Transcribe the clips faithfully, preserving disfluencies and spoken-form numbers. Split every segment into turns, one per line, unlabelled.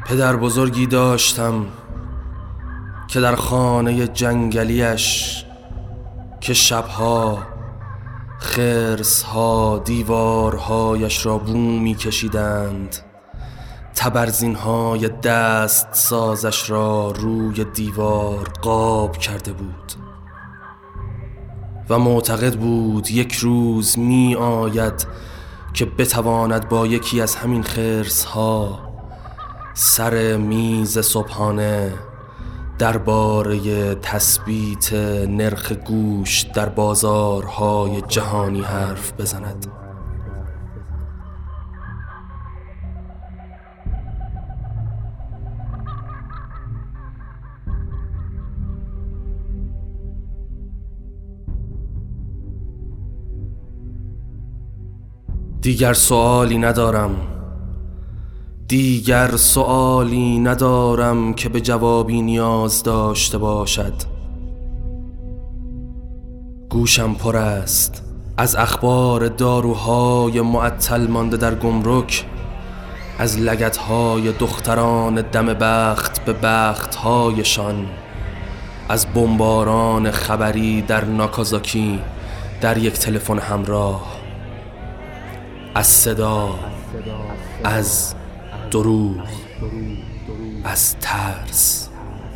پدر بزرگی داشتم که در خانه جنگلیش که شبها خرس‌ها دیوارهایش را بو می کشیدند، تبرزین‌های دست سازش را روی دیوار قاب کرده بود و معتقد بود یک روز می آید که بتواند با یکی از همین خرس‌ها سر میز صبحانه درباره تثبیت نرخ گوشت در بازارهای جهانی حرف بزند. دیگر سؤالی ندارم دیگر سؤالی ندارم که به جوابی نیاز داشته باشد. گوشم پر است از اخبار داروهای معطل مانده در گمرک، از لگدهای دختران دم بخت به بختهایشان، از بمباران خبری در ناکازاکی در یک تلفن همراه، از صدا، از دروغ، از ترس.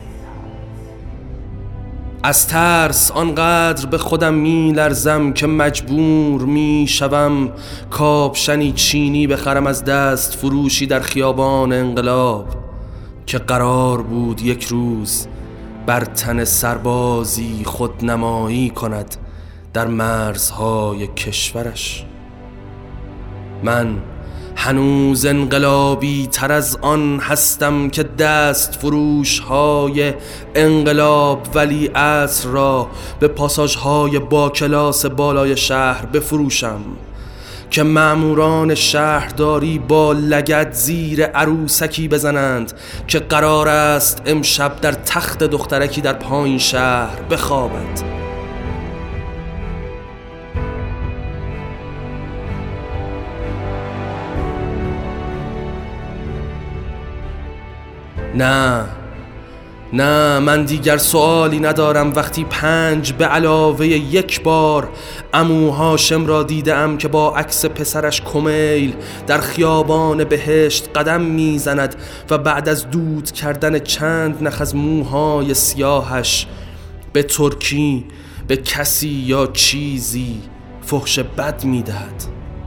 از ترس آنقدر به خودم می لرزم که مجبور می شوم کاپشنی چینی بخرم از دست فروشی در خیابان انقلاب که قرار بود یک روز بر تن سربازی خودنمایی کند در مرزهای کشورش. من هنوز انقلابی تر از آن هستم که دست فروش های انقلاب ولی عصر را به پاساژ های با کلاس بالای شهر بفروشم، که مأموران شهرداری با لگد زیر عروسکی بزنند که قرار است امشب در تخت دخترکی در پایین شهر بخوابد. نه نه من دیگر سؤالی ندارم وقتی پنج به علاوه یک بار عمو هاشم را دیدم که با عکس پسرش کمیل در خیابان بهشت قدم میزند و بعد از دود کردن چند نخ از موهای سیاهش به ترکی به کسی یا چیزی فحش بد میدهد.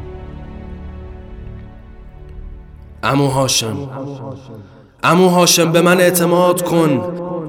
عمو هاشم عمو هاشم به من اعتماد کن.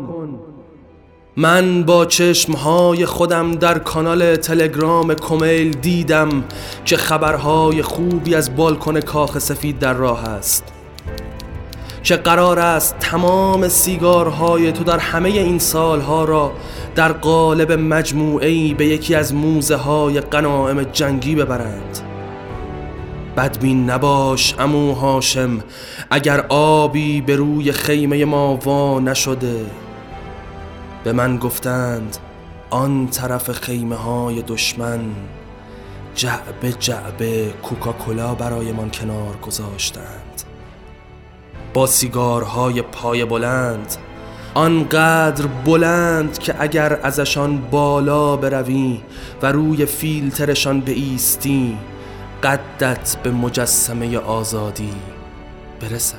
من با چشمهای خودم در کانال تلگرام کمیل دیدم که خبرهای خوبی از بالکن کاخ سفید در راه است، که قرار است تمام سیگارهای تو در همه این سالها را در قالب مجموعه‌ای به یکی از موزه های غنایم جنگی ببرند. بدبین نباش عمو هاشم اگر آبی به روی خیمه ما وا نشده. به من گفتند آن طرف خیمه های دشمن جعبه جعبه کوکاکولا برای من کنار گذاشتند با سیگارهای پای بلند، آنقدر بلند که اگر ازشان بالا بروی و روی فیلترشان بایستی قدت به مجسمه آزادی برسد.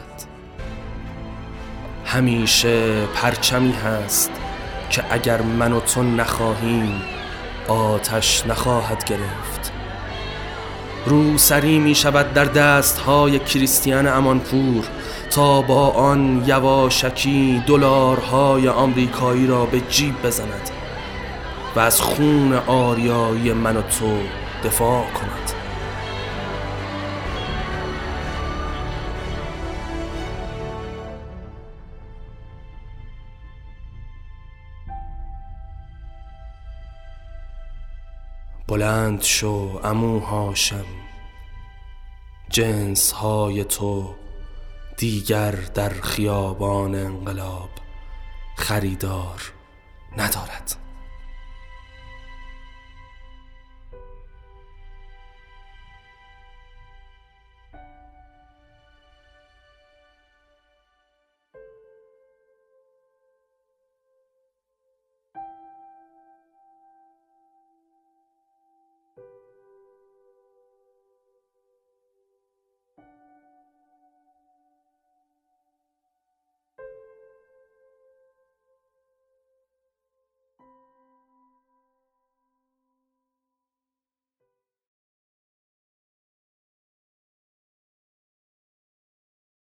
همیشه پرچمی هست که اگر من و تو نخواهیم آتش نخواهد گرفت. روسری می شود در دستهای کریستیان امانپور تا با آن یواشکی دلارهای آمریکایی را به جیب بزند و از خون آریایی من و تو دفاع کند. بلند شو عمو هاشم، جنس های تو دیگر در خیابان انقلاب خریدار ندارد.